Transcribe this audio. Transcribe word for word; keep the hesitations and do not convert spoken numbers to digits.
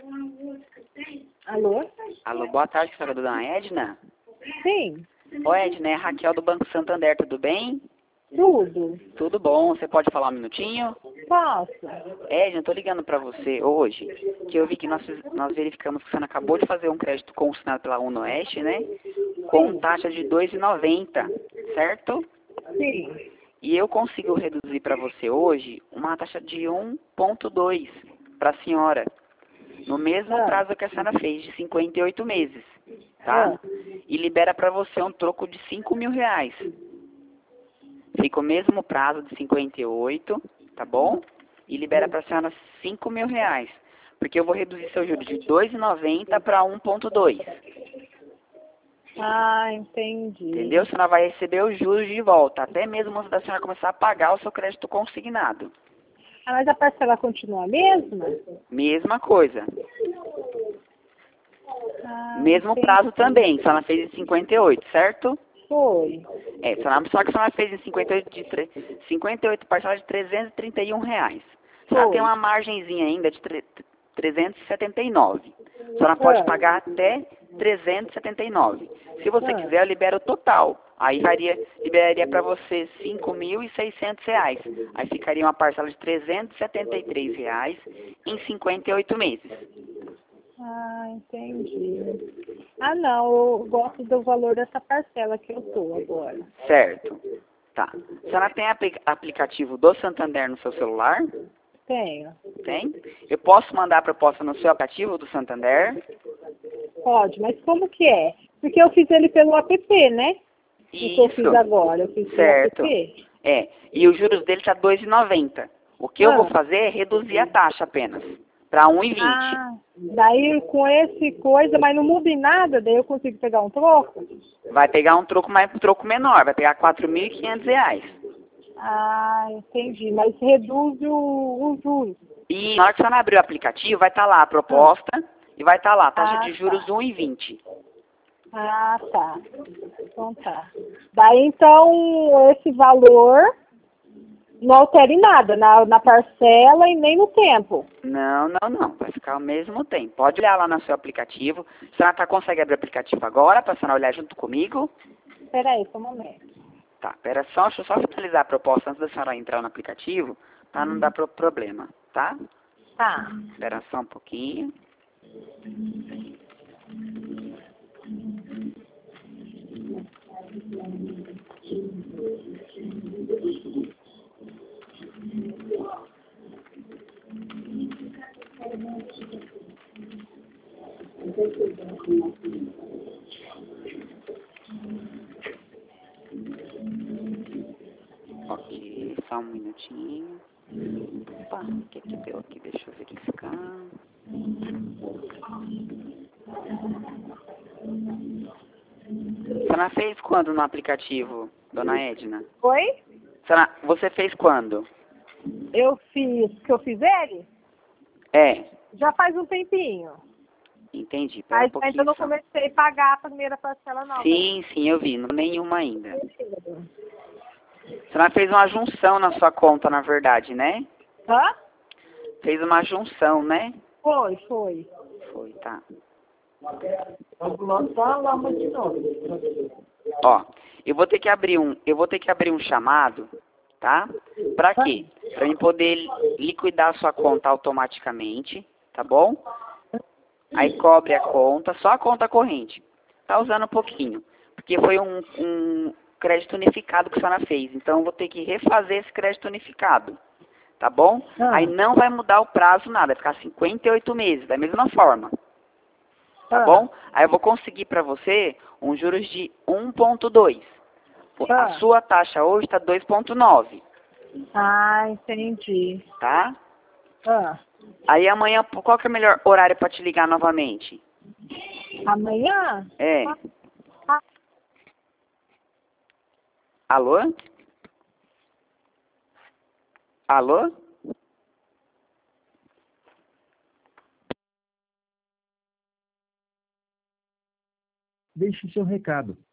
Alô? Alô, boa tarde, senhora Dona Edna. Sim, Oi, Edna, é Raquel do Banco Santander, tudo bem? tudo. Tudo bom, você pode falar um minutinho? Posso? Edna, eu tô ligando pra você hoje, que eu vi que nós, fiz- nós verificamos que você acabou de fazer um crédito consignado pela Unoeste, né? Com taxa de dois reais e noventa centavos, certo? Sim. E eu consigo reduzir para você hoje uma taxa de um ponto dois para a senhora, no mesmo Ah, prazo que a senhora fez, de cinquenta e oito meses, tá? ah, E libera para você um troco de cinco mil reais. Fica o mesmo prazo de cinquenta e oito, tá bom? E libera para a senhora cinco mil reais, porque eu vou reduzir seu juro de dois reais e noventa centavos para um ponto dois. ah, entendi. Entendeu? A senhora vai receber os juros de volta, até mesmo antes da senhora começar a pagar o seu crédito consignado. Ah, mas a parcela continua a mesma? Mesma coisa. Ah, Mesmo entendi. prazo também. A senhora fez em cinquenta e oito, certo? Foi. É, a senhora, só que a senhora fez em cinquenta e oito, de tre- cinquenta e oito parcelas de trezentos e trinta e um reais. A senhora tem Foi. uma margenzinha ainda de tre- trezentos e setenta e nove. A senhora pode Ah, pagar até trezentos e setenta e nove. Se você ah. quiser, eu libero o total. Aí varia, liberaria para você cinco mil e seiscentos reais. Aí ficaria uma parcela de trezentos e setenta e três reais em cinquenta e oito meses. Ah, entendi. Ah, não, eu gosto do valor dessa parcela que eu tô agora. Certo. Tá. A senhora tem apli- aplicativo do Santander no seu celular? Tenho. Tem? Eu posso mandar a proposta no seu aplicativo do Santander? Pode, mas como que é? Porque eu fiz ele pelo app, né? O que eu fiz Isso. agora, eu fiz pelo Certo. app. É. E os juros dele está dois reais e noventa centavos. O que eu vou Ah, fazer é reduzir a taxa apenas para um real e vinte centavos. ah, daí com esse coisa, mas não muda em nada, daí eu consigo pegar um troco? Vai pegar um troco mais um troco menor, vai pegar quatro mil e quinhentos reais. Ah, entendi, mas reduz o, o juros. E na hora que você abrir o aplicativo, vai estar lá a proposta e vai estar lá, taxa Ah, de juros tá. um real e vinte centavos. Ah, tá. Então tá. Daí então esse valor não altera em nada, na, na parcela e nem no tempo. Não, não, não. Vai ficar ao mesmo tempo. Pode olhar lá no seu aplicativo. A senhora tá, consegue abrir o aplicativo agora para a senhora olhar junto comigo? Espera aí, só um momento. Tá, pera só, deixa eu só finalizar a proposta antes da senhora entrar no aplicativo, para não dar pro problema, tá? Tá. Espera só um pouquinho. Ok, só um minutinho. Opa, o que que deu aqui? Deixa eu verificar. A senhora fez quando no aplicativo, dona Edna? Oi? A senhora, você fez quando? Eu fiz, que eu fiz ele? É, Já faz um tempinho. entendi. Pera um Mas ainda pouquinho não só. comecei a pagar a primeira parcela não. Sim, sim, eu vi. Nenhuma ainda. Né? A senhora fez uma junção na sua conta, na verdade, né? Hã? Fez uma junção, né? Foi, foi. Foi, tá. Vamos lá de novo. Ó, eu vou ter que abrir um, eu vou ter que abrir um chamado, tá? Pra quê? Pra mim poder liquidar a sua conta automaticamente, tá bom? Aí cobre a conta, só a conta corrente. Tá usando um pouquinho, porque foi um, um crédito unificado que a senhora fez. Então eu vou ter que refazer esse crédito unificado, tá bom? Ah. Aí não vai mudar o prazo nada, vai ficar cinquenta e oito meses, da mesma forma. Tá Ah. bom? Aí eu vou conseguir para você um juros de um ponto dois. A Ah. sua taxa hoje está dois ponto nove, Ah, entendi. tá? Ah. Aí amanhã, qual que é o melhor horário para te ligar novamente? Amanhã? É. Ah. Alô? Alô? Deixe seu recado.